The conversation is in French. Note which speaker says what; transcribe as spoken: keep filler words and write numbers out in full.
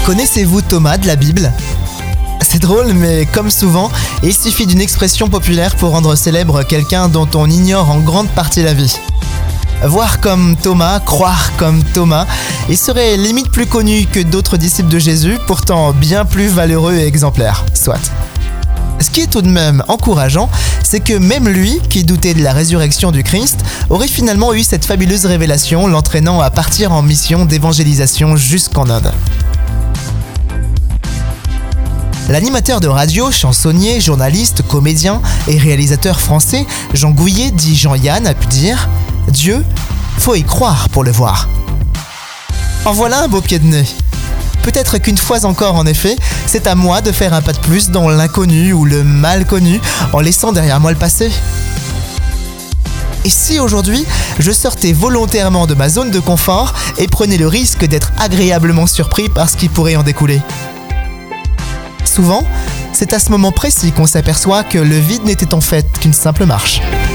Speaker 1: Connaissez-vous Thomas de la Bible ? C'est drôle, mais comme souvent, il suffit d'une expression populaire pour rendre célèbre quelqu'un dont on ignore en grande partie la vie. Voir comme Thomas, croire comme Thomas, il serait limite plus connu que d'autres disciples de Jésus, pourtant bien plus valeureux et exemplaires. Soit. Ce qui est tout de même encourageant, c'est que même lui, qui doutait de la résurrection du Christ, aurait finalement eu cette fabuleuse révélation l'entraînant à partir en mission d'évangélisation jusqu'en Inde. L'animateur de radio, chansonnier, journaliste, comédien et réalisateur français Jean Gouillet dit Jean-Yann a pu dire « Dieu, faut y croire pour le voir ». En voilà un beau pied de nez. Peut-être qu'une fois encore, en effet, c'est à moi de faire un pas de plus dans l'inconnu ou le mal connu en laissant derrière moi le passé. Et si aujourd'hui, je sortais volontairement de ma zone de confort et prenais le risque d'être agréablement surpris par ce qui pourrait en découler ? Souvent, c'est à ce moment précis qu'on s'aperçoit que le vide n'était en fait qu'une simple marche.